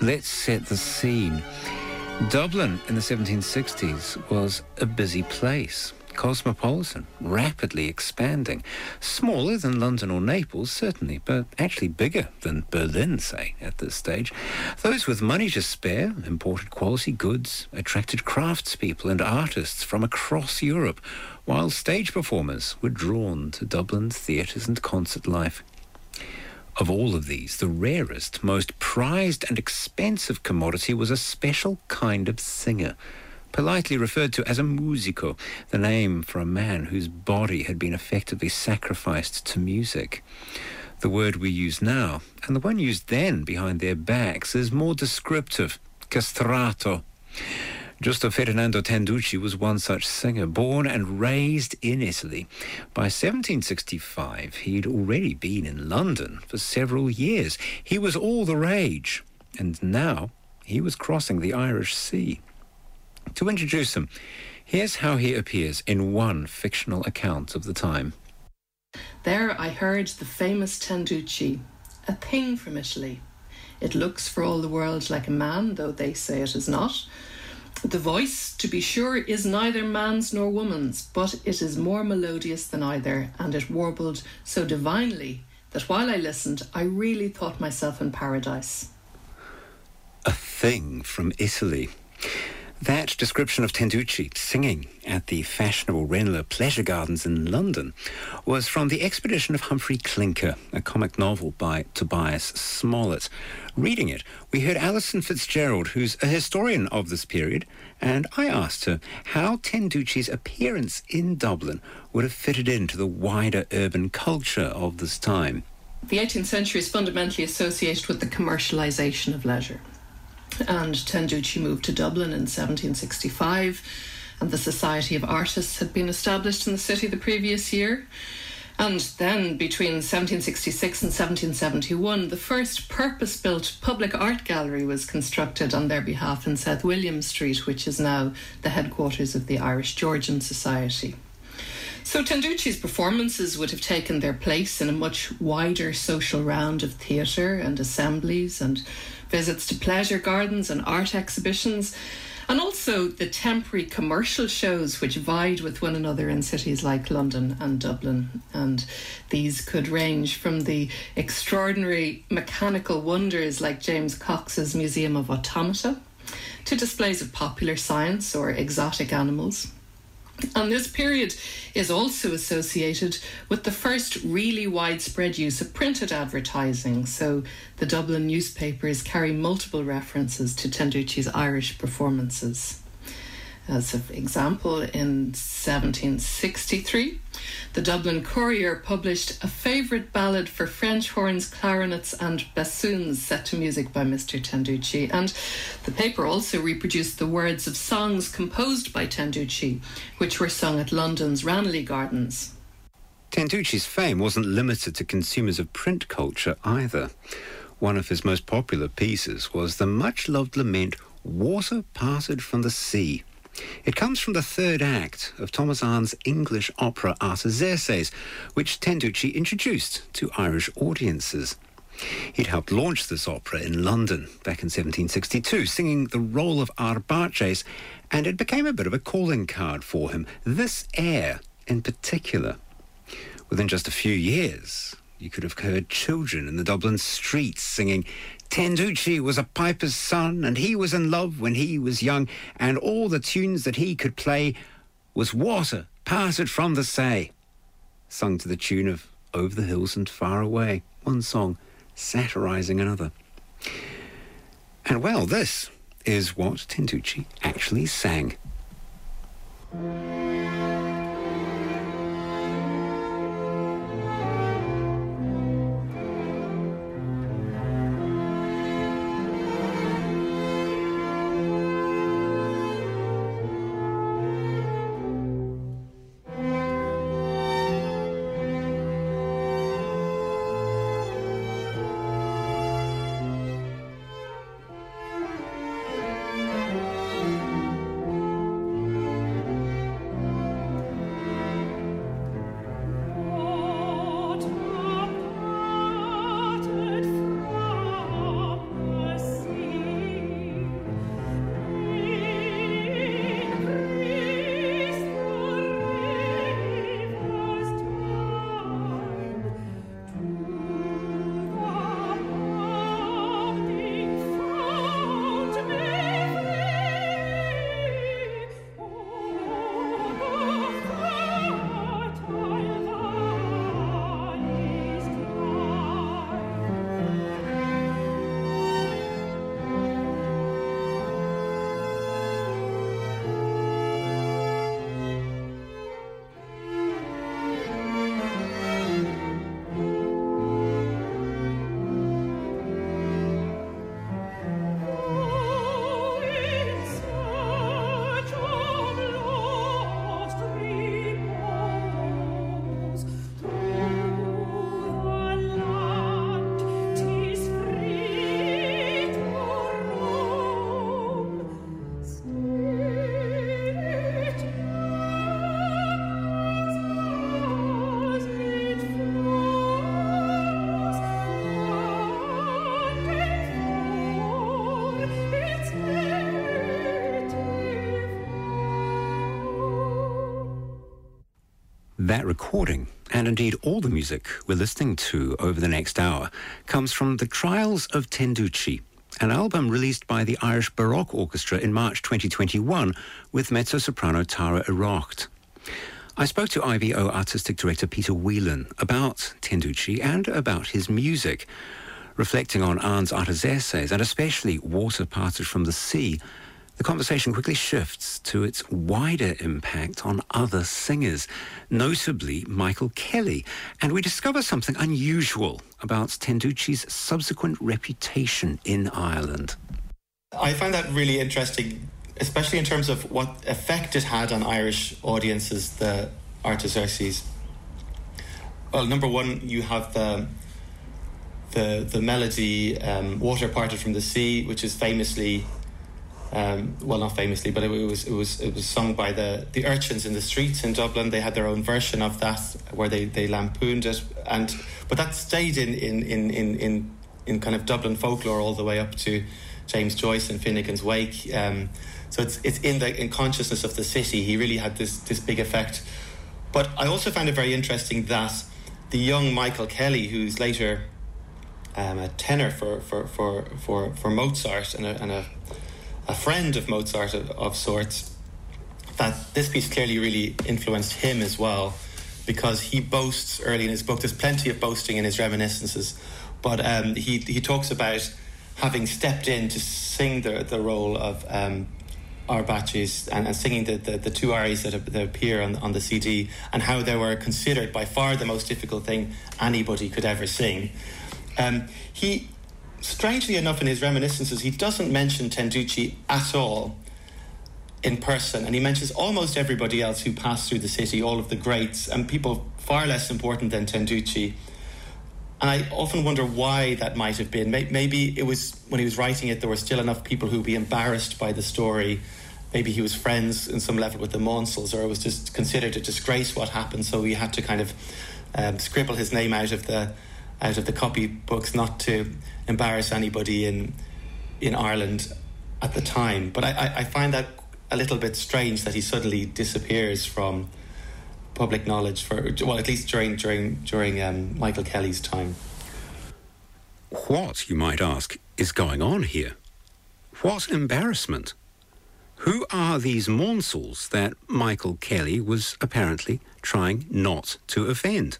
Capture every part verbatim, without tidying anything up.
Let's set the scene. Dublin in the seventeen sixties was a busy place. Cosmopolitan, rapidly expanding. Smaller than London or Naples, certainly, but actually bigger than Berlin, say, at this stage. Those with money to spare imported quality goods, attracted craftspeople and artists from across Europe, while stage performers were drawn to Dublin's theatres and concert life. Of all of these, the rarest, most prized and expensive commodity was a special kind of singer, politely referred to as a musico, the name for a man whose body had been effectively sacrificed to music. The word we use now, and the one used then behind their backs, is more descriptive, castrato. Giusto Ferdinando Tenducci was one such singer, born and raised in Italy. By seventeen sixty-five, he'd already been in London for several years. He was all the rage, and now he was crossing the Irish Sea. To introduce him, here's how he appears in one fictional account of the time. There I heard the famous Tenducci, a thing from Italy. It looks for all the world like a man, though they say it is not. The voice, to be sure, is neither man's nor woman's, but it is more melodious than either, and it warbled so divinely that while I listened, I really thought myself in paradise. A thing from Italy. That description of Tenducci singing at the fashionable Ranelagh Pleasure Gardens in London was from The Expedition of Humphrey Clinker, a comic novel by Tobias Smollett. Reading it, we heard Alison Fitzgerald, who's a historian of this period, and I asked her how Tenducci's appearance in Dublin would have fitted into the wider urban culture of this time. The eighteenth century is fundamentally associated with the commercialisation of leisure. And Tenducci moved to Dublin in seventeen sixty-five, and the Society of Artists had been established in the city the previous year. And then, between seventeen sixty-six and seventeen seventy-one, the first purpose-built public art gallery was constructed on their behalf in South William Street, which is now the headquarters of the Irish Georgian Society. So Tenducci's performances would have taken their place in a much wider social round of theatre and assemblies and visits to pleasure gardens and art exhibitions, and also the temporary commercial shows which vied with one another in cities like London and Dublin. And these could range from the extraordinary mechanical wonders like James Cox's Museum of Automata to displays of popular science or exotic animals. And this period is also associated with the first really widespread use of printed advertising. So the Dublin newspapers carry multiple references to Tenducci's Irish performances. As an example, in seventeen sixty-three, the Dublin Courier published a favourite ballad for French horns, clarinets and bassoons set to music by Mister Tenducci. And the paper also reproduced the words of songs composed by Tenducci, which were sung at London's Ranelagh Gardens. Tenducci's fame wasn't limited to consumers of print culture either. One of his most popular pieces was the much-loved lament Water Parted from the Sea. It comes from the third act of Thomas Arne's English opera Artaxerxes, which Tenducci introduced to Irish audiences. He'd helped launch this opera in London back in seventeen sixty-two, singing the role of Arbaces, and it became a bit of a calling card for him, this air in particular. Within just a few years, you could have heard children in the Dublin streets singing, Tenducci was a piper's son, and he was in love when he was young, and all the tunes that he could play was water parted from the sea. Sung to the tune of Over the Hills and Far Away, one song satirising another. And well, this is what Tenducci actually sang. That recording, and indeed all the music we're listening to over the next hour, comes from The Trials of Tenducci, an album released by the Irish Baroque Orchestra in March twenty twenty-one with mezzo-soprano Tara Irocht. I spoke to I B O Artistic Director Peter Whelan about Tenducci and about his music. Reflecting on Arne's Artaserses, and especially Water Parted from the Sea, the conversation quickly shifts to its wider impact on other singers, notably Michael Kelly, and we discover something unusual about Tenducci's subsequent reputation in Ireland. I find that really interesting, especially in terms of what effect it had on Irish audiences, the Artaserses. Well, number one, you have the the, the melody um, Water Parted from the Sea, which is famously Um, well, not famously, but it, it was it was it was sung by the, the urchins in the streets in Dublin. They had their own version of that where they, they lampooned it, and but that stayed in in, in, in, in in kind of Dublin folklore all the way up to James Joyce and Finnegan's Wake. Um, so it's it's in the in consciousness of the city. He really had this this big effect. But I also found it very interesting that the young Michael Kelly, who's later um, a tenor for for for for, for Mozart and a, and a a friend of Mozart of, of sorts, that this piece clearly really influenced him as well, because he boasts early in his book, there's plenty of boasting in his reminiscences, but um, he he talks about having stepped in to sing the, the role of um, Arbaces and, and singing the, the, the two arias that, that appear on, on the C D, and how they were considered by far the most difficult thing anybody could ever sing. Um, he Strangely enough, in his reminiscences, he doesn't mention Tenducci at all in person, and he mentions almost everybody else who passed through the city, all of the greats, and people far less important than Tenducci. And I often wonder why that might have been. Maybe it was, when he was writing it, there were still enough people who would be embarrassed by the story. Maybe he was friends in some level with the Maunsels, or it was just considered a disgrace what happened, so he had to kind of um, scribble his name out of the out of the copybooks, not to embarrass anybody in in Ireland at the time. But I, I find that a little bit strange that he suddenly disappears from public knowledge for, well, at least during during during um, Michael Kelly's time. What, you might ask, is going on here? What embarrassment? Who are these Maunsels that Michael Kelly was apparently trying not to offend?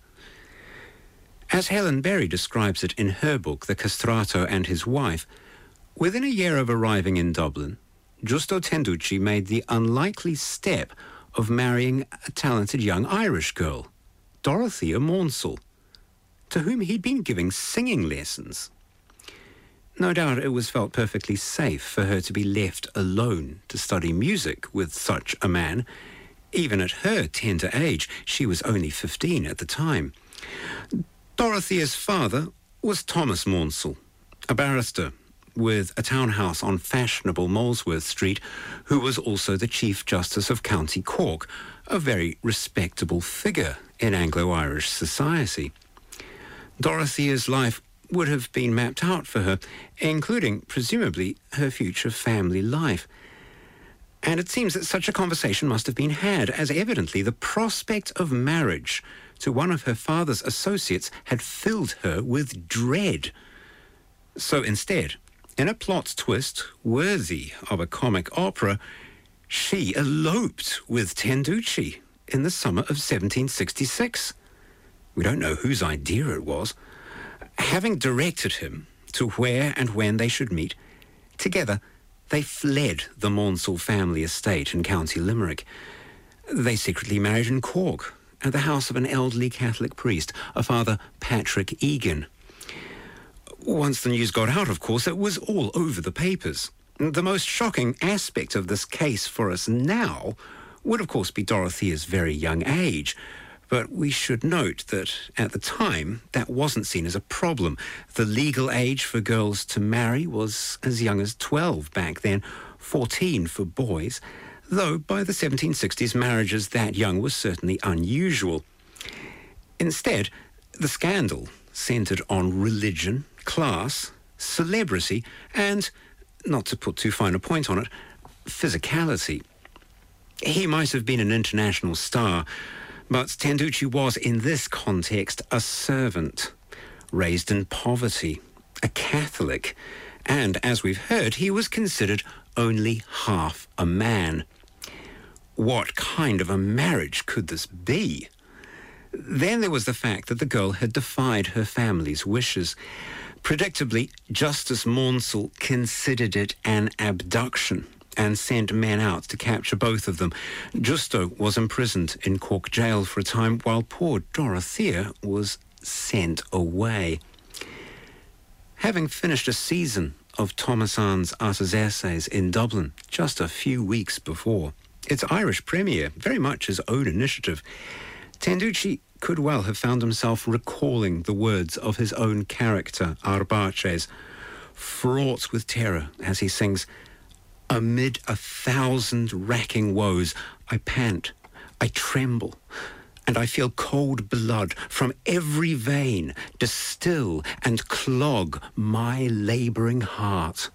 As Helen Berry describes it in her book, The Castrato and His Wife, within a year of arriving in Dublin, Giusto Tenducci made the unlikely step of marrying a talented young Irish girl, Dorothea Maunsell, to whom he'd been giving singing lessons. No doubt it was felt perfectly safe for her to be left alone to study music with such a man. Even at her tender age, she was only fifteen at the time. Dorothea's father was Thomas Maunsell, a barrister with a townhouse on fashionable Molesworth Street, who was also the Chief Justice of County Cork, a very respectable figure in Anglo-Irish society. Dorothea's life would have been mapped out for her, including, presumably, her future family life. And it seems that such a conversation must have been had, as evidently the prospect of marriage to one of her father's associates had filled her with dread. So instead, in a plot twist worthy of a comic opera, she eloped with Tenducci in the summer of seventeen sixty-six. We don't know whose idea it was. Having directed him to where and when they should meet, together they fled the Maunsell family estate in County Limerick. They secretly married in Cork, at the house of an elderly Catholic priest, a Father Patrick Egan. Once the news got out, of course, it was all over the papers. The most shocking aspect of this case for us now would, of course, be Dorothea's very young age. But we should note that at the time, that wasn't seen as a problem. The legal age for girls to marry was as young as twelve back then, fourteen for boys, though by the seventeen sixties, marriages that young was certainly unusual. Instead, the scandal centred on religion, class, celebrity, and, not to put too fine a point on it, physicality. He might have been an international star, But Tenducci was, in this context, a servant, raised in poverty, a Catholic, and, as we've heard, he was considered only half a man. What kind of a marriage could this be? Then there was the fact that the girl had defied her family's wishes. Predictably, Justice Maunsell considered it an abduction and sent men out to capture both of them. Justo was imprisoned in Cork jail for a time, while poor Dorothea was sent away. Having finished a season of Thomas Ann's Artaxerxes in Dublin just a few weeks before, its Irish premiere, very much his own initiative, Tenducci could well have found himself recalling the words of his own character, Arbaces, fraught with terror as he sings, "Amid a thousand racking woes, I pant, I tremble, and I feel cold blood from every vein distill and clog my labouring heart."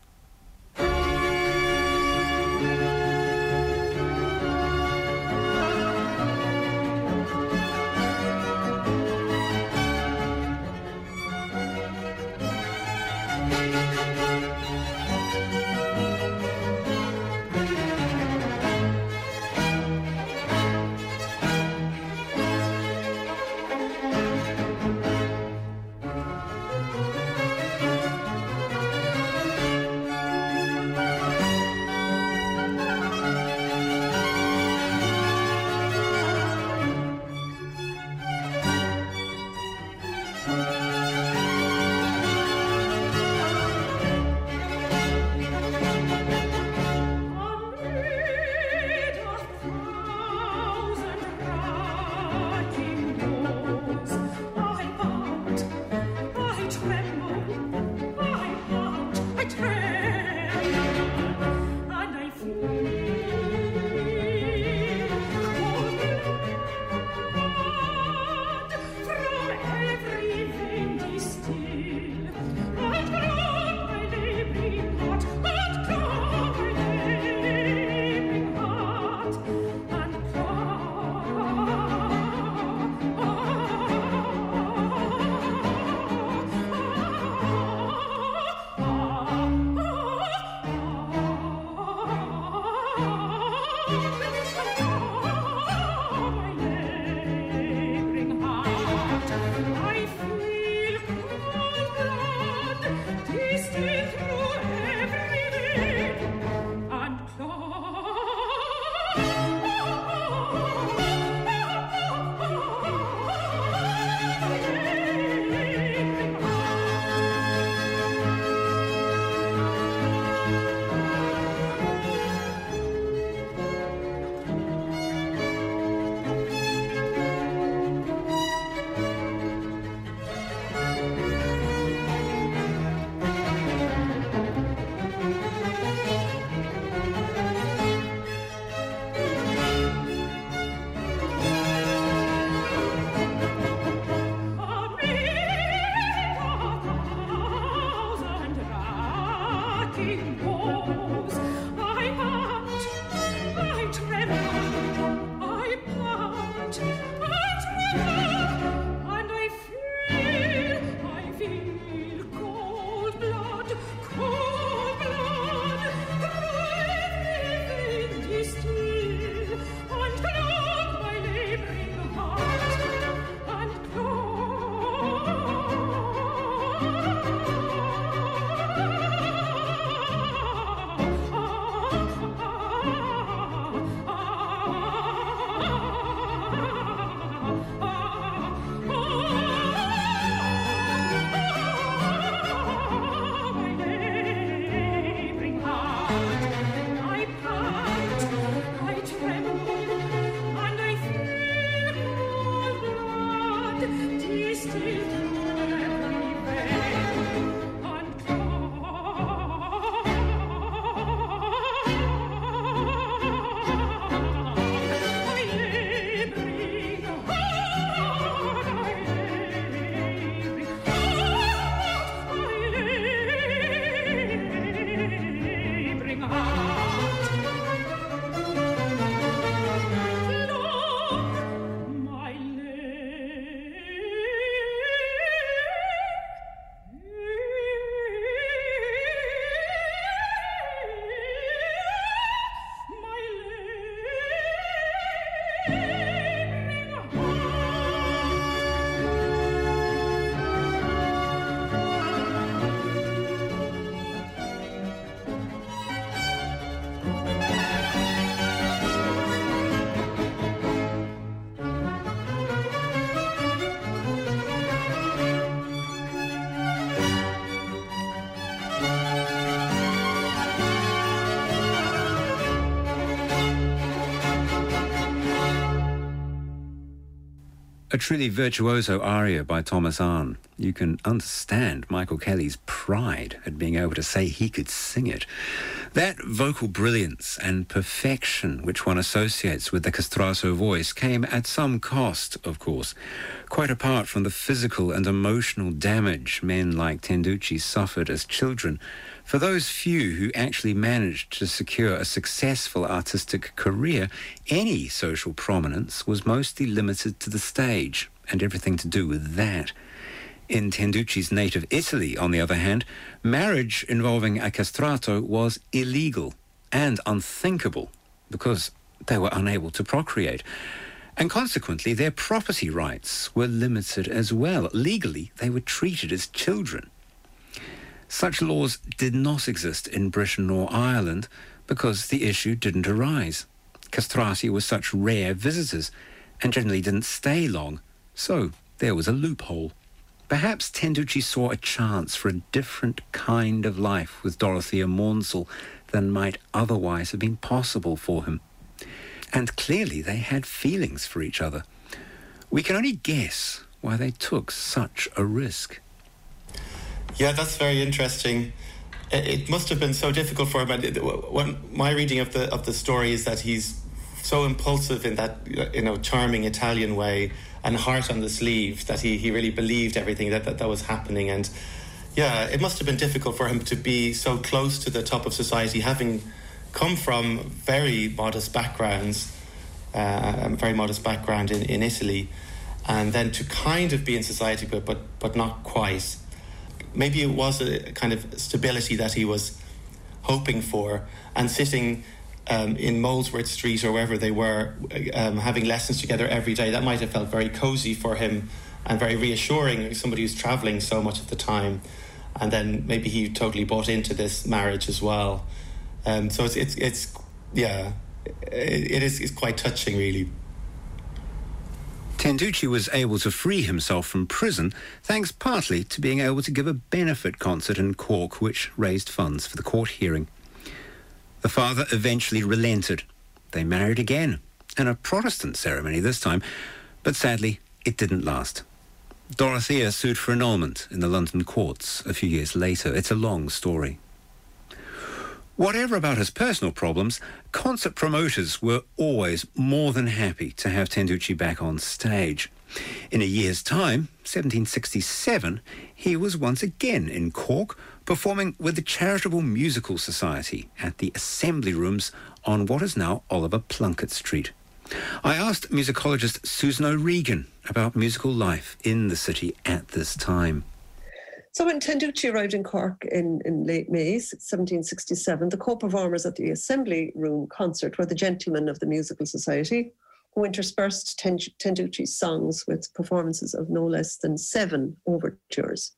A truly virtuoso aria by Thomas Arne. You can understand Michael Kelly's pride at being able to say he could sing it. That vocal brilliance and perfection which one associates with the castrato voice came at some cost, of course, quite apart from the physical and emotional damage men like Tenducci suffered as children. For those few who actually managed to secure a successful artistic career, any social prominence was mostly limited to the stage and everything to do with that. In Tenducci's native Italy, on the other hand, marriage involving a castrato was illegal and unthinkable because they were unable to procreate. And consequently, their property rights were limited as well. Legally, they were treated as children. Such laws did not exist in Britain or Ireland because the issue didn't arise. Castrati were such rare visitors and generally didn't stay long, so there was a loophole. Perhaps Tenducci saw a chance for a different kind of life with Dorothea Maunsell than might otherwise have been possible for him. And clearly they had feelings for each other. We can only guess why they took such a risk. Yeah, that's very interesting. It must have been so difficult for him. And when my reading of the of the story is that he's so impulsive in that, you know, charming Italian way and heart on the sleeve that he, he really believed everything that, that that was happening. And yeah, it must have been difficult for him to be so close to the top of society, having come from very modest backgrounds, uh, a very modest background in, in Italy, and then to kind of be in society, but but but not quite. Maybe it was a kind of stability that he was hoping for, and sitting um, in Molesworth Street or wherever they were, um, having lessons together every day, that might have felt very cosy for him and very reassuring, somebody who's travelling so much at the time. And then maybe he totally bought into this marriage as well. Um, so it's, it's, it's yeah, it, it is it's quite touching, really. Tenducci was able to free himself from prison thanks partly to being able to give a benefit concert in Cork which raised funds for the court hearing. The father eventually relented. They married again, in a Protestant ceremony this time, but sadly it didn't last. Dorothea sued for annulment in the London courts a few years later. It's a long story. Whatever about his personal problems, concert promoters were always more than happy to have Tenducci back on stage. In a year's time, seventeen sixty-seven, he was once again in Cork, performing with the Charitable Musical Society at the Assembly Rooms on what is now Oliver Plunkett Street. I asked musicologist Susan O'Regan about musical life in the city at this time. So when Tenducci arrived in Cork in, in late May seventeen sixty-seven, the co-performers at the Assembly Room concert were the Gentlemen of the Musical Society, who interspersed Tenducci's songs with performances of no less than seven overtures,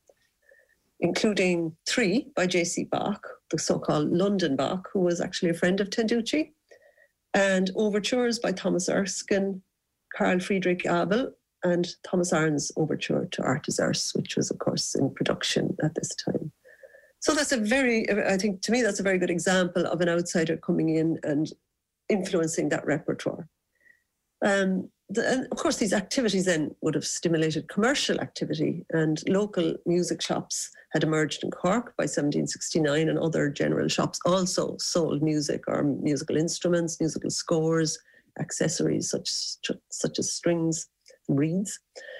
including three by J C Bach, the so-called London Bach, who was actually a friend of Tenducci, and overtures by Thomas Erskine, Carl Friedrich Abel, and Thomas Arne's overture to Artaxerxes, which was, of course, in production at this time. So that's a very, I think, to me, that's a very good example of an outsider coming in and influencing that repertoire. Um, the, and of course, these activities then would have stimulated commercial activity, and local music shops had emerged in Cork by seventeen sixty-nine, and other general shops also sold music or musical instruments, musical scores, accessories such, such as strings, reeds.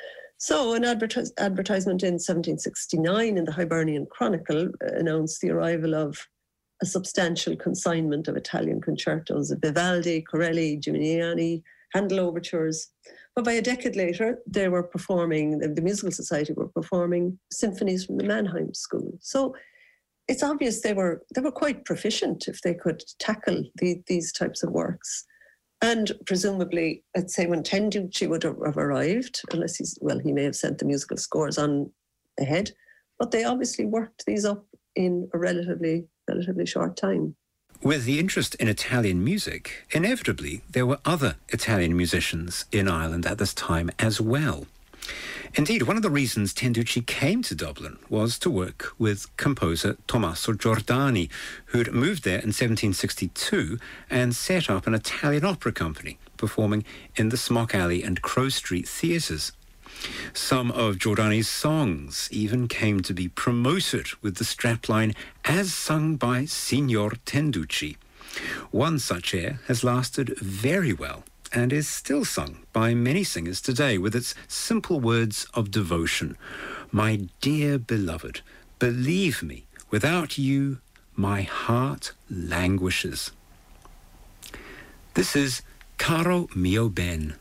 So an advertis- advertisement in seventeen sixty-nine in the Hibernian Chronicle announced the arrival of a substantial consignment of Italian concertos of Vivaldi, Corelli, Gimignani, Handel overtures. But by a decade later, they were performing, the, the Musical Society were performing symphonies from the Mannheim School. So it's obvious they were they were quite proficient if they could tackle the, these types of works. And presumably, let's say when Tenducci would have arrived, unless he's, well, he may have sent the musical scores on ahead, but they obviously worked these up in a relatively, relatively short time. With the interest in Italian music, inevitably there were other Italian musicians in Ireland at this time as well. Indeed, one of the reasons Tenducci came to Dublin was to work with composer Tommaso Giordani, who'd moved there in seventeen sixty-two and set up an Italian opera company, performing in the Smock Alley and Crow Street theatres. Some of Giordani's songs even came to be promoted with the strapline as sung by Signor Tenducci. One such air has lasted very well and is still sung by many singers today with its simple words of devotion. My dear beloved, believe me, without you, my heart languishes. This is Caro mio ben.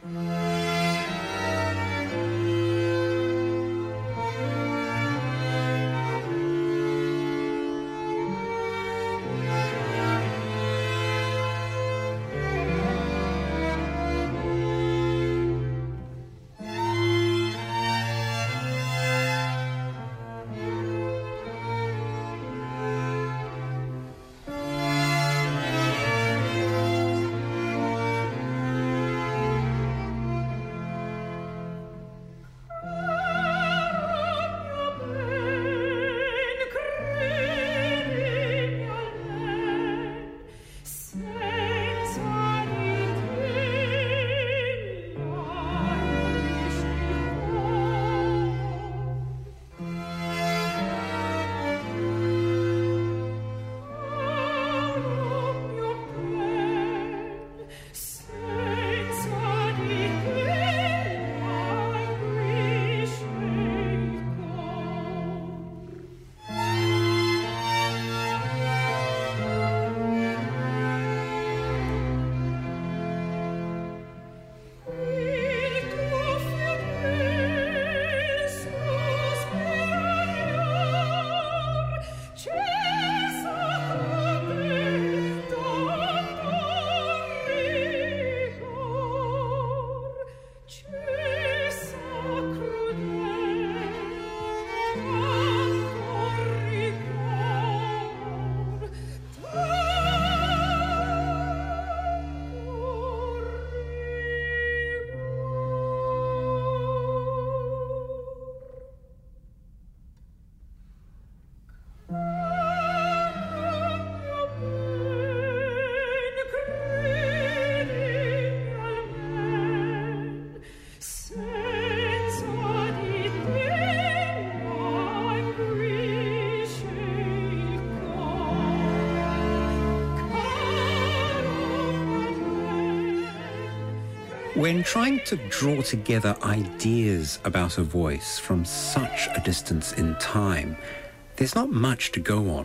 When trying to draw together ideas about a voice from such a distance in time, there's not much to go on.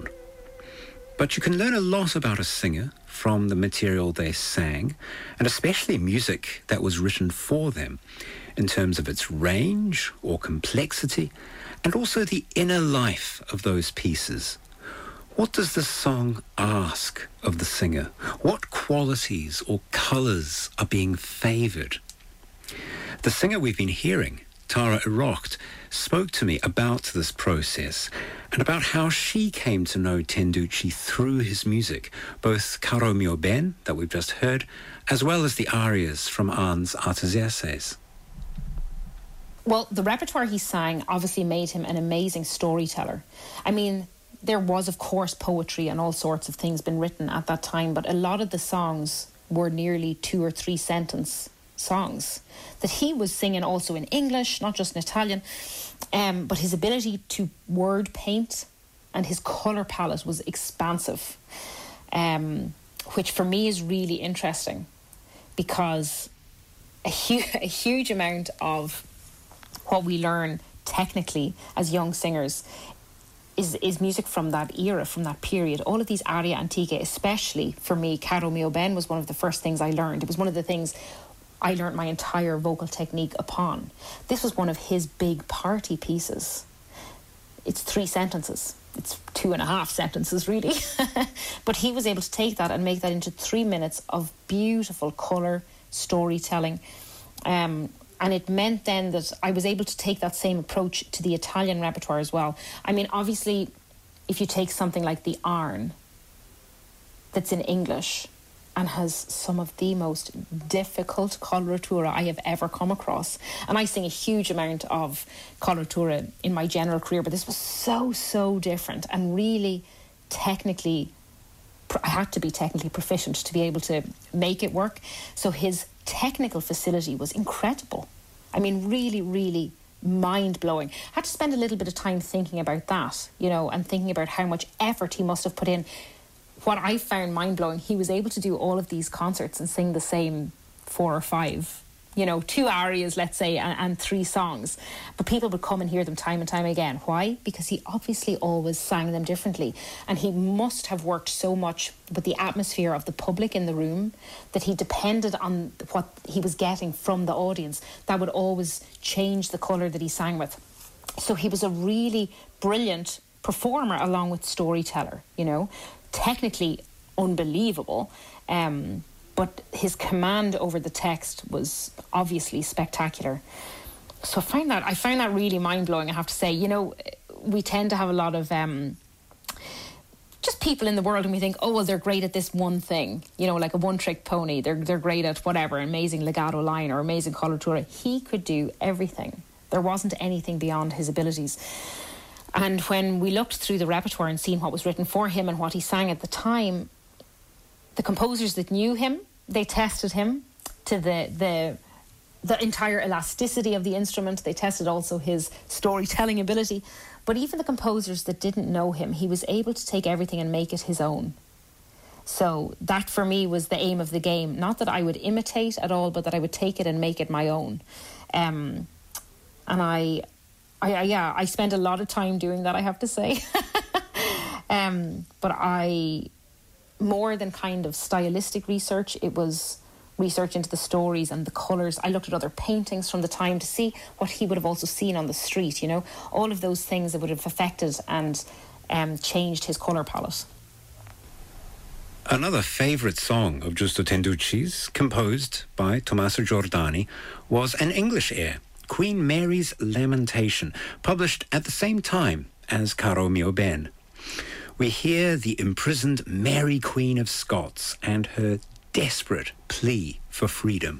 But you can learn a lot about a singer from the material they sang, and especially music that was written for them, in terms of its range or complexity, and also the inner life of those pieces. What does the song ask of the singer? What qualities or colours are being favoured? The singer we've been hearing, Tara Irocht, spoke to me about this process and about how she came to know Tenducci through his music, both Caro mio ben, that we've just heard, as well as the arias from Arne's Artaxerxes. Well, the repertoire he sang obviously made him an amazing storyteller. I mean, there was, of course, poetry and all sorts of things been written at that time, but a lot of the songs were nearly two or three sentence songs that he was singing also in English, not just in Italian. Um, but his ability to word paint and his colour palette was expansive, um, which for me is really interesting because a, hu- a huge amount of what we learn technically as young singers is is music from that era, from that period. All of these aria antiche, especially for me, Caro mio ben was one of the first things I learned. It was one of the things I learned my entire vocal technique upon. This was one of his big party pieces. It's three sentences. It's two and a half sentences, really. But he was able to take that and make that into three minutes of beautiful colour, storytelling. Um, and it meant then that I was able to take that same approach to the Italian repertoire as well. I mean, obviously, if you take something like the Arne, that's in English, and has some of the most difficult coloratura I have ever come across. And I sing a huge amount of coloratura in my general career, but this was so, so different and really technically, I had to be technically proficient to be able to make it work. So his technical facility was incredible. I mean, really, really mind-blowing. I had to spend a little bit of time thinking about that, you know, and thinking about how much effort he must have put in. What I found mind-blowing, he was able to do all of these concerts and sing the same four or five, you know, two arias, let's say, and, and three songs. But people would come and hear them time and time again. Why? Because he obviously always sang them differently. And he must have worked so much with the atmosphere of the public in the room that he depended on what he was getting from the audience. That would always change the colour that he sang with. So he was a really brilliant performer along with storyteller, you know. Technically unbelievable. Um... But his command over the text was obviously spectacular. So I find that I find that really mind-blowing, I have to say. You know, we tend to have a lot of um, just people in the world and we think, oh, well, they're great at this one thing. You know, like a one-trick pony. They're they're great at whatever, amazing legato line or amazing coloratura. He could do everything. There wasn't anything beyond his abilities. And when we looked through the repertoire and seen what was written for him and what he sang at the time, the composers that knew him, they tested him to the the the entire elasticity of the instrument. They tested also his storytelling ability. But even the composers that didn't know him, he was able to take everything and make it his own. So that for me was the aim of the game. Not that I would imitate at all, but that I would take it and make it my own. Um, and I, I, I, yeah, I spent a lot of time doing that, I have to say. um, but I... more than kind of stylistic research, it was research into the stories and the colours. I looked at other paintings from the time to see what he would have also seen on the street, you know, all of those things that would have affected and um, changed his colour palette. Another favourite song of Giusto Tenducci's, composed by Tommaso Giordani, was an English air, Queen Mary's Lamentation, published at the same time as Caro mio ben. We hear the imprisoned Mary Queen of Scots and her desperate plea for freedom.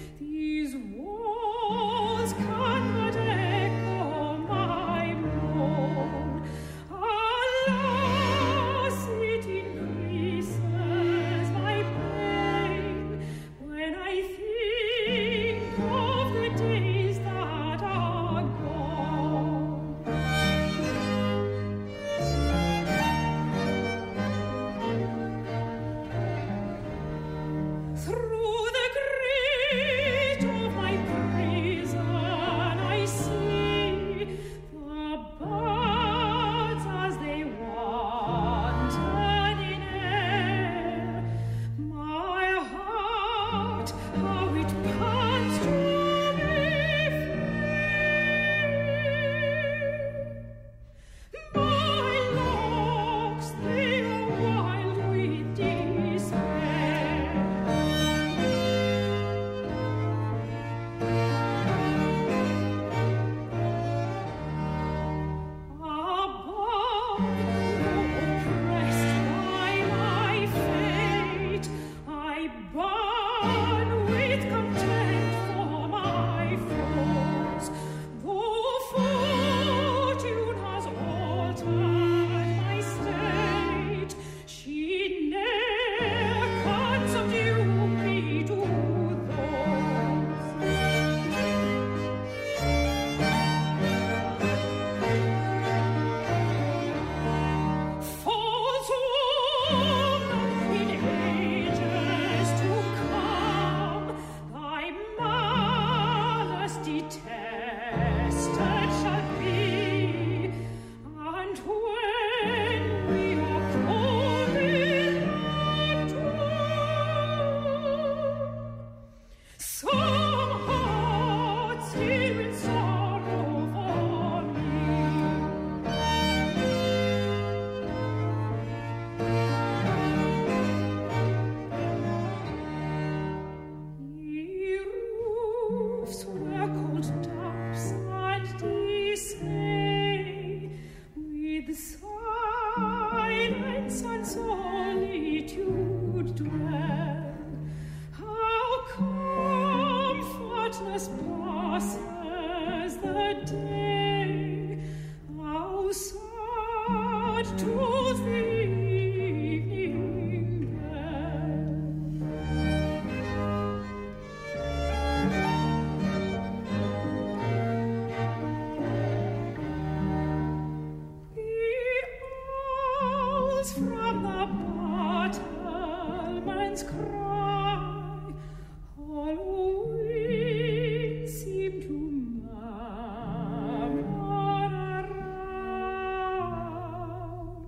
Cannot echo my silence and solitude dwell. How comfortless passes the day, how sad tools the evening bell. From the battlemen's cry, hollow winds seem to murmur around.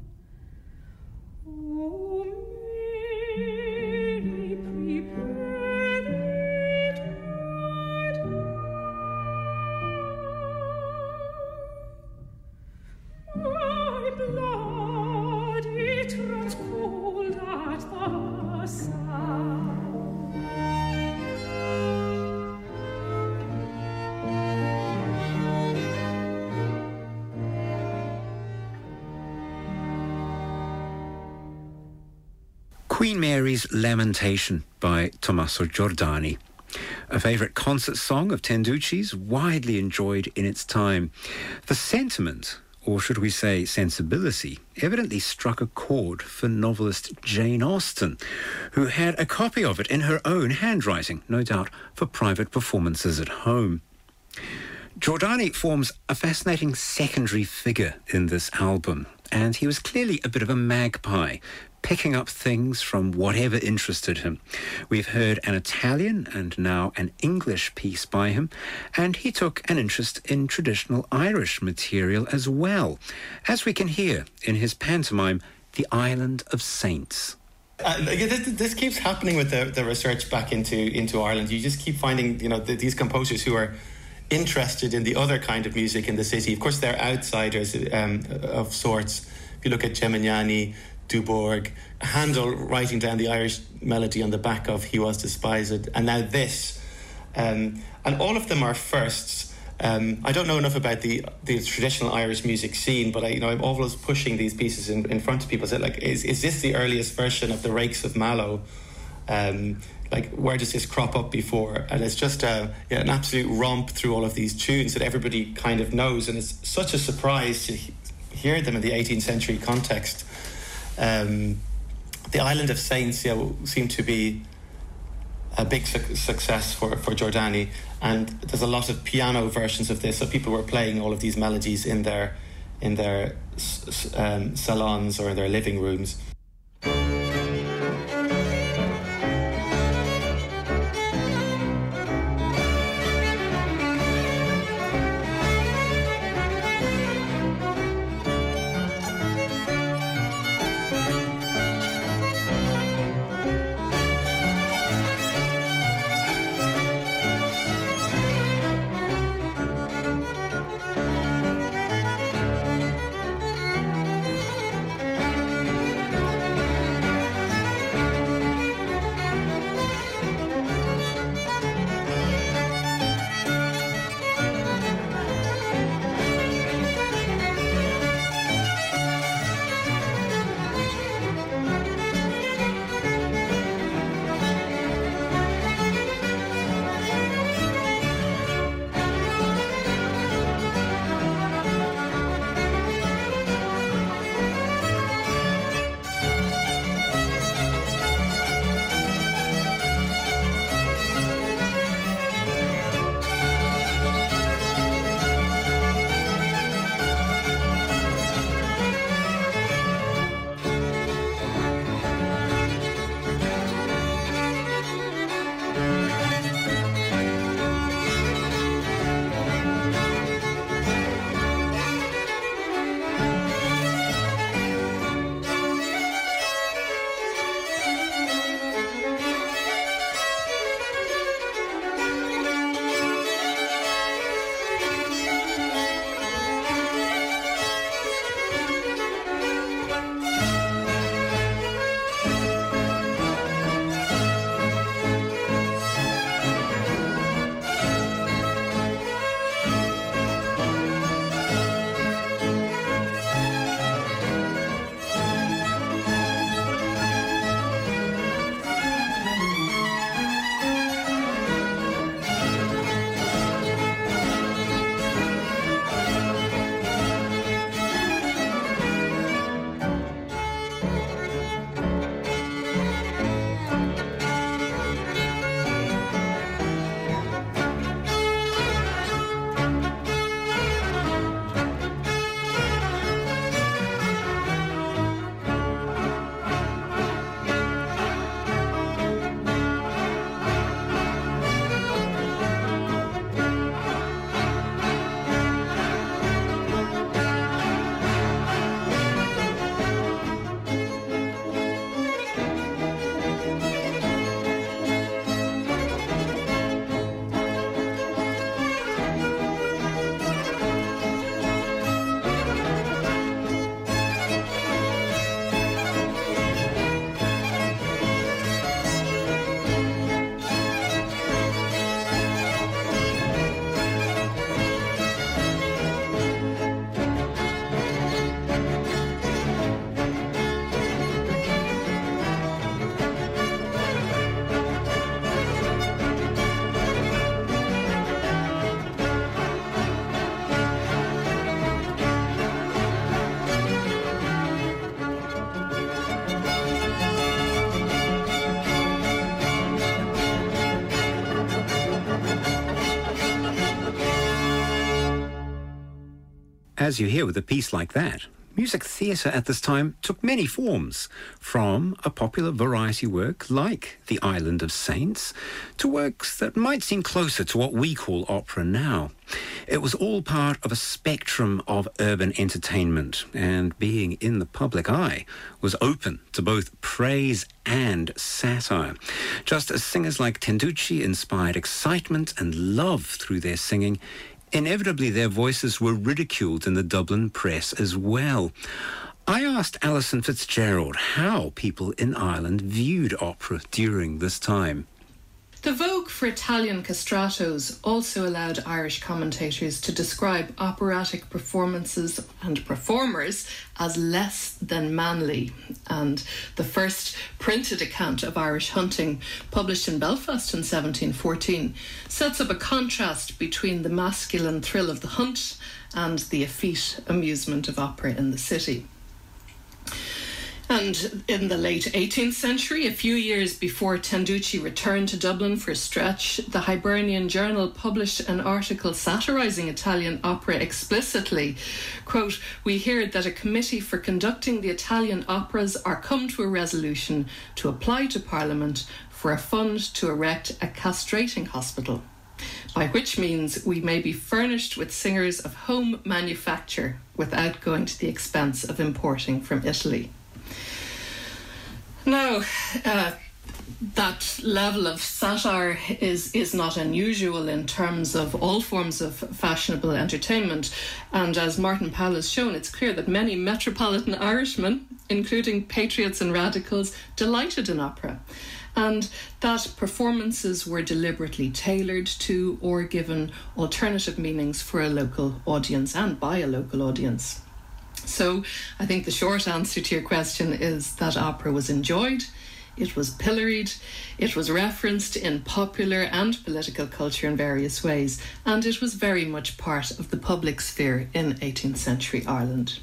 Oh, Mary, prepare thee to die. My blood, it runs cold at the sound. Queen Mary's Lamentation by Tommaso Giordani. A favourite concert song of Tenducci's, widely enjoyed in its time. The sentiment, or should we say sensibility, evidently struck a chord for novelist Jane Austen, who had a copy of it in her own handwriting, no doubt for private performances at home. Giordani forms a fascinating secondary figure in this album, and he was clearly a bit of a magpie, picking up things from whatever interested him. We've heard an Italian and now an English piece by him, and he took an interest in traditional Irish material as well, as we can hear in his pantomime, The Island of Saints. Uh, this, this keeps happening with the, the research back into, into Ireland. You just keep finding, you know, the, these composers who are interested in the other kind of music in the city. Of course, they're outsiders um, of sorts. If you look at Gemignani, Dubourg, Handel writing down the Irish melody on the back of He Was Despised, and now this. Um, and all of them are firsts. Um, I don't know enough about the, the traditional Irish music scene, but I, you know, I'm always pushing these pieces in, in front of people. So, like, is, is this the earliest version of the Rakes of Mallow? Um, like, where does this crop up before? And it's just a, yeah, an absolute romp through all of these tunes that everybody kind of knows, and it's such a surprise to he- hear them in the eighteenth century context. Um, the Island of Saints, yeah, seemed to be a big su- success for, for Giordani, and there's a lot of piano versions of this, so people were playing all of these melodies in their in their um, salons or in their living rooms. as you hear with a piece like that, music theatre at this time took many forms, from a popular variety work like The Island of Saints to works that might seem closer to what we call opera now. It was all part of a spectrum of urban entertainment, and being in the public eye was open to both praise and satire. Just as singers like Tenducci inspired excitement and love through their singing, inevitably their voices were ridiculed in the Dublin press as well. I asked Alison Fitzgerald how people in Ireland viewed opera during this time. The vogue for Italian castratos also allowed Irish commentators to describe operatic performances and performers as less than manly. And the first printed account of Irish hunting, published in Belfast in seventeen fourteen, sets up a contrast between the masculine thrill of the hunt and the effete amusement of opera in the city. And in the late eighteenth century, a few years before Tenducci returned to Dublin for a stretch, the Hibernian Journal published an article satirising Italian opera explicitly. Quote, "We hear that a committee for conducting the Italian operas are come to a resolution to apply to Parliament for a fund to erect a castrating hospital, by which means we may be furnished with singers of home manufacture without going to the expense of importing from Italy." Now, uh, that level of satire is, is not unusual in terms of all forms of fashionable entertainment. And as Martin Powell has shown, it's clear that many metropolitan Irishmen, including patriots and radicals, delighted in opera, and that performances were deliberately tailored to or given alternative meanings for a local audience and by a local audience. So I think the short answer to your question is that opera was enjoyed, it was pilloried, it was referenced in popular and political culture in various ways, and it was very much part of the public sphere in eighteenth century Ireland.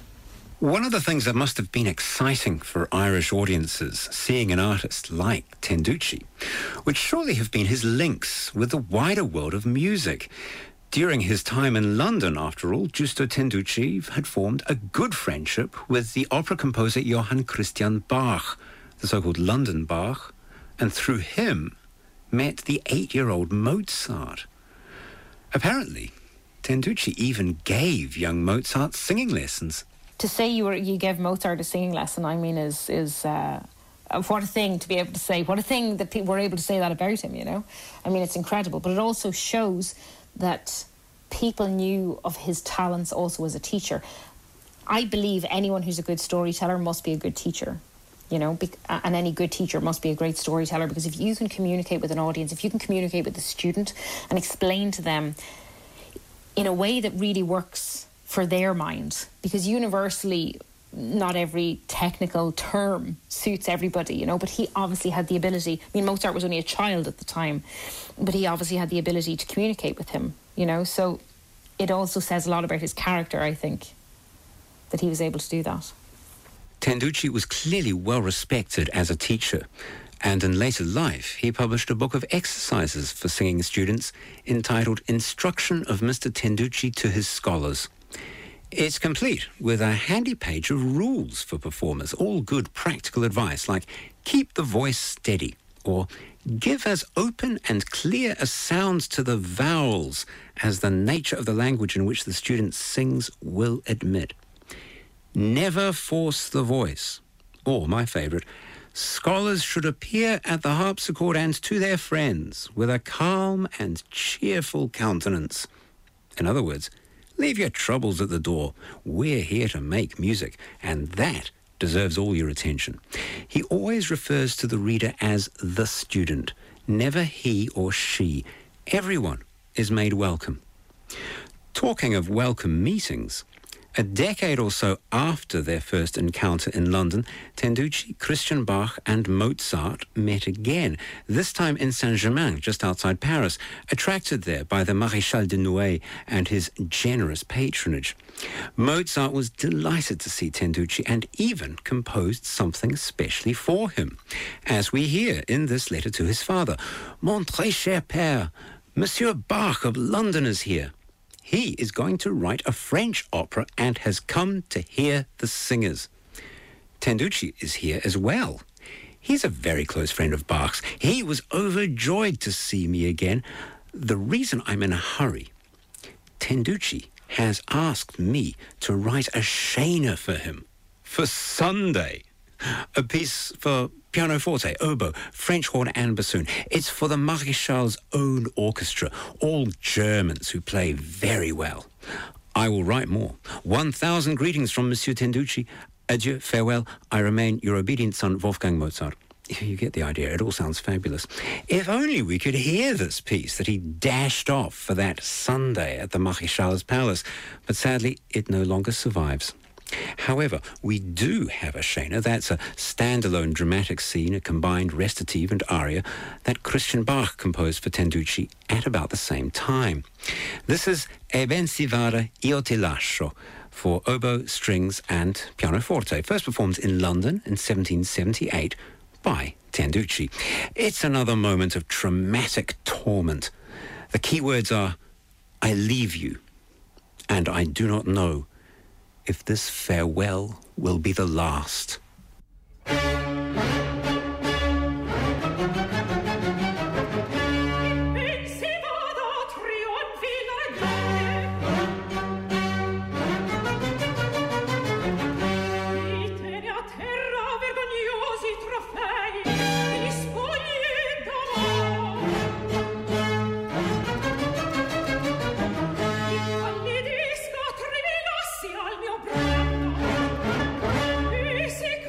One of the things that must have been exciting for Irish audiences, seeing an artist like Tenducci, would surely have been his links with the wider world of music. During his time in London, after all, Giusto Tenducci had formed a good friendship with the opera composer Johann Christian Bach, the so-called London Bach, and through him met the eight-year-old Mozart. Apparently, Tenducci even gave young Mozart singing lessons. To say you were you gave Mozart a singing lesson, I mean, is is uh, what a thing to be able to say. What a thing that people were able to say that about him, you know? I mean, it's incredible. But it also shows that people knew of his talents also as a teacher. I believe anyone who's a good storyteller must be a good teacher, you know, and any good teacher must be a great storyteller, because if you can communicate with an audience, if you can communicate with the student and explain to them in a way that really works for their mind, because universally not every technical term suits everybody, you know, but he obviously had the ability. I mean, Mozart was only a child at the time, but he obviously had the ability to communicate with him, you know, so it also says a lot about his character, I think, that he was able to do that. Tenducci was clearly well respected as a teacher, and in later life he published a book of exercises for singing students entitled Instruction of Mister Tenducci to His Scholars. It's complete with a handy page of rules for performers, all good practical advice like keep the voice steady, or give as open and clear a sound to the vowels as the nature of the language in which the student sings will admit. Never force the voice. Or, my favourite, scholars should appear at the harpsichord and to their friends with a calm and cheerful countenance. In other words, leave your troubles at the door. We're here to make music, and that deserves all your attention. He always refers to the reader as the student, never he or she. Everyone is made welcome. Talking of welcome meetings, a decade or so after their first encounter in London, Tenducci, Christian Bach and Mozart met again, this time in Saint-Germain, just outside Paris, attracted there by the Maréchal de Nouailles and his generous patronage. Mozart was delighted to see Tenducci and even composed something specially for him, as we hear in this letter to his father. Mon très cher père, Monsieur Bach of London is here. He is going to write a French opera and has come to hear the singers. Tenducci is here as well. He's a very close friend of Bach's. He was overjoyed to see me again. The reason I'm in a hurry, Tenducci has asked me to write a Scena for him for Sunday. A piece for pianoforte, oboe, French horn and bassoon. It's for the Maréchal's own orchestra, all Germans who play very well. I will write more. One thousand greetings from Monsieur Tenducci. Adieu, farewell. I remain your obedient son, Wolfgang Mozart. You get the idea. It all sounds fabulous. If only we could hear this piece that he dashed off for that Sunday at the Maréchal's palace. But sadly, it no longer survives. However, we do have a Scena. That's a standalone dramatic scene, a combined recitative and aria that Christian Bach composed for Tenducci at about the same time. This is E ben si vada, io ti lascio, for oboe, strings and pianoforte, first performed in London in seventeen seventy-eight by Tenducci. It's another moment of traumatic torment. The key words are, I leave you, and I do not know if this farewell will be the last. Music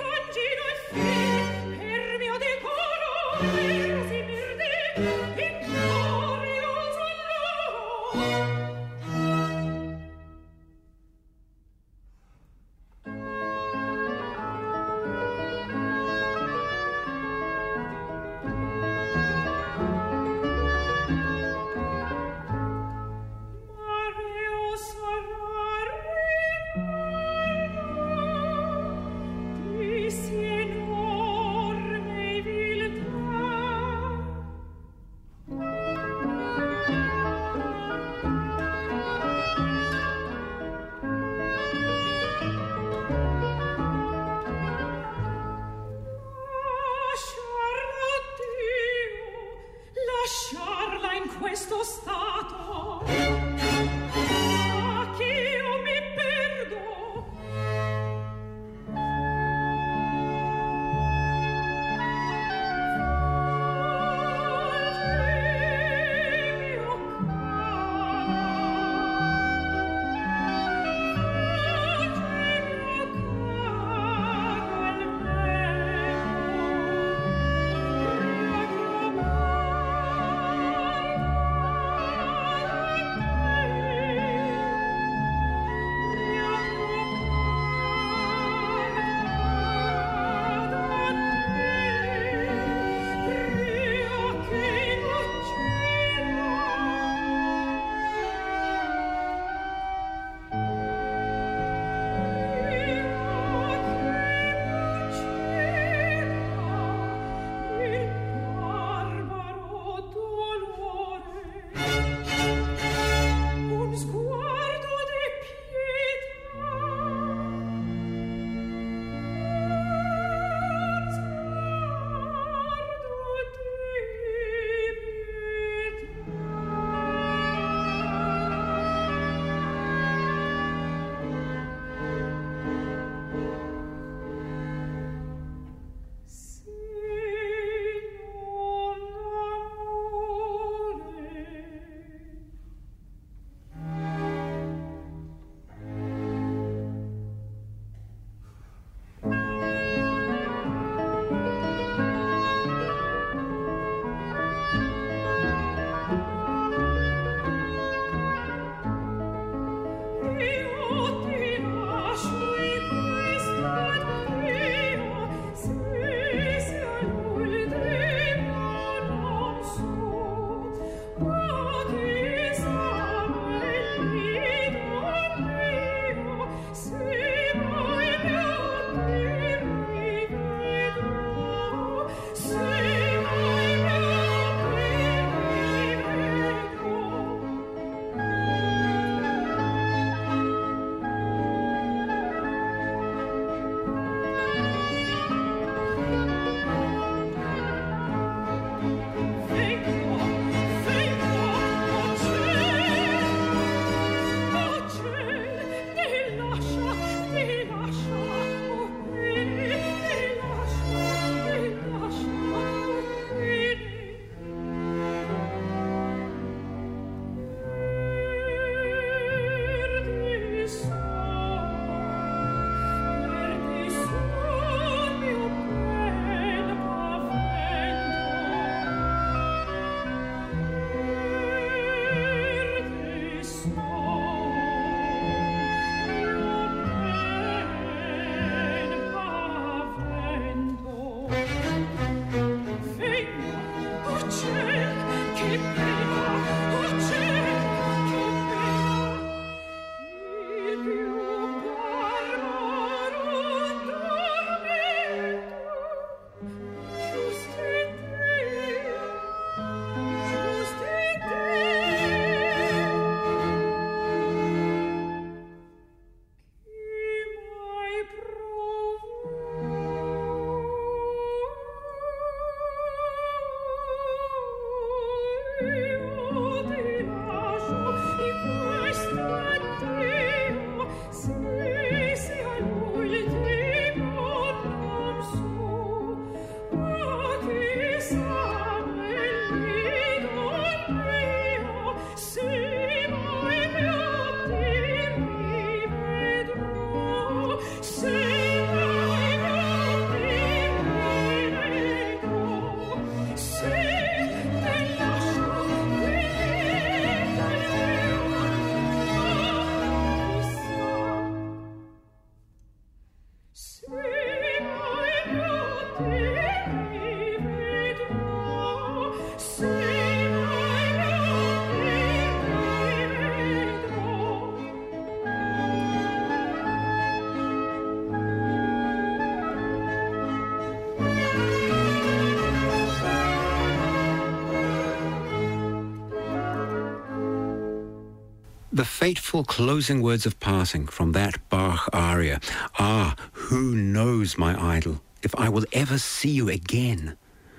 The fateful closing words of parting from that Bach aria. Ah, who knows, my idol, if I will ever see you again.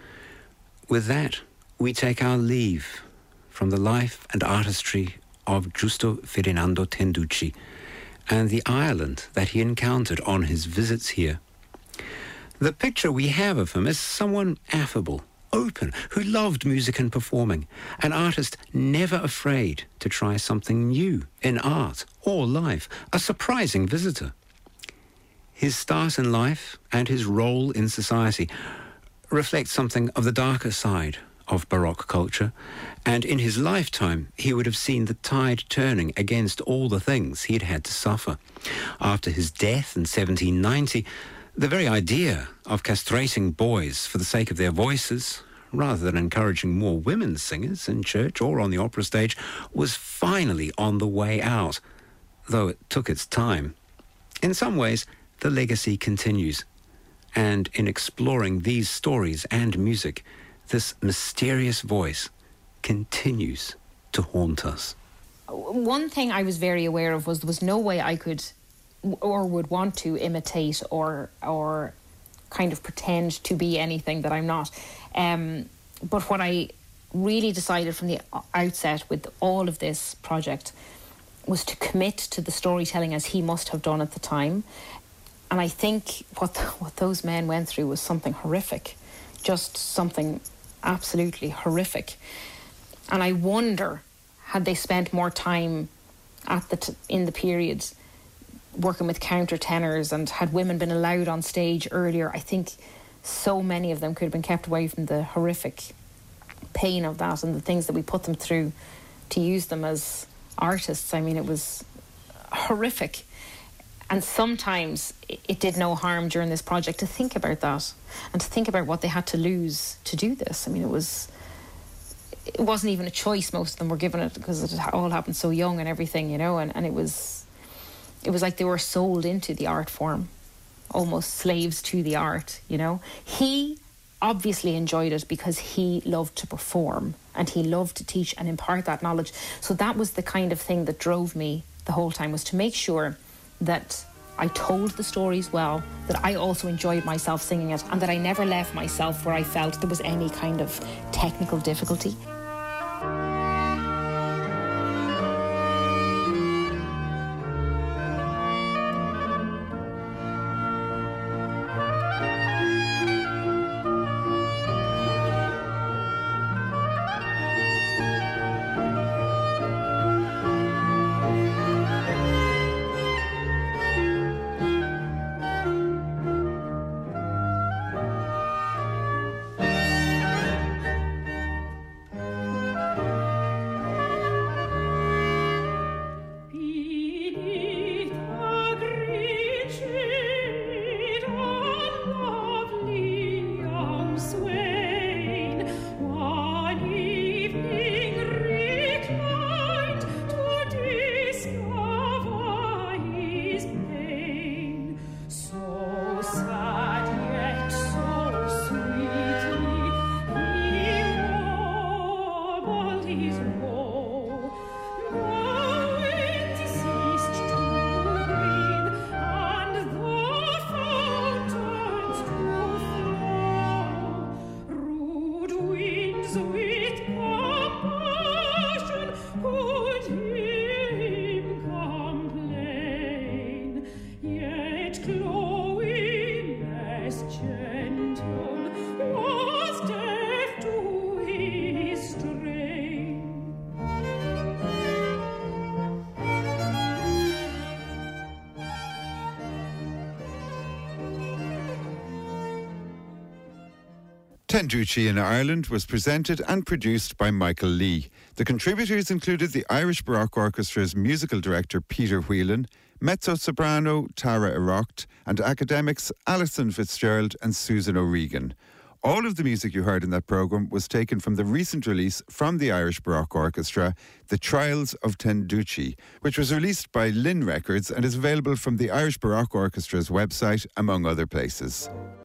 With that, we take our leave from the life and artistry of Giusto Ferdinando Tenducci and the Ireland that he encountered on his visits here. The picture we have of him is someone affable, open, who loved music and performing, an artist never afraid to try something new in art or life, a surprising visitor. His start in life and his role in society reflect something of the darker side of Baroque culture, and in his lifetime he would have seen the tide turning against all the things he'd had to suffer. After his death in seventeen ninety, the very idea of castrating boys for the sake of their voices, rather than encouraging more women singers in church or on the opera stage, was finally on the way out, though it took its time. In some ways, the legacy continues, and in exploring these stories and music, this mysterious voice continues to haunt us. One thing I was very aware of was there was no way I could or would want to imitate or or kind of pretend to be anything that I'm not. Um, but what I really decided from the outset with all of this project was to commit to the storytelling as he must have done at the time. And I think what the, what those men went through was something horrific, just something absolutely horrific. And I wonder, had they spent more time at the t- in the periods working with countertenors, and had women been allowed on stage earlier, I think so many of them could have been kept away from the horrific pain of that and the things that we put them through to use them as artists. I mean, it was horrific. And sometimes it did no harm during this project to think about that and to think about what they had to lose to do this. I mean, it was, it wasn't even a choice. Most of them were given it because it all happened so young and everything, you know, and, and it was, it was like they were sold into the art form, almost slaves to the art, you know. He obviously enjoyed it because he loved to perform and he loved to teach and impart that knowledge. So that was the kind of thing that drove me the whole time, was to make sure that I told the stories well, that I also enjoyed myself singing it, and that I never left myself where I felt there was any kind of technical difficulty. Tenducci in Ireland was presented and produced by Michael Lee. The contributors included the Irish Baroque Orchestra's musical director Peter Whelan, mezzo-soprano Tara Irocht, and academics Alison Fitzgerald and Susan O'Regan. All of the music you heard in that programme was taken from the recent release from the Irish Baroque Orchestra, The Trials of Tenducci, which was released by Lynn Records and is available from the Irish Baroque Orchestra's website, among other places.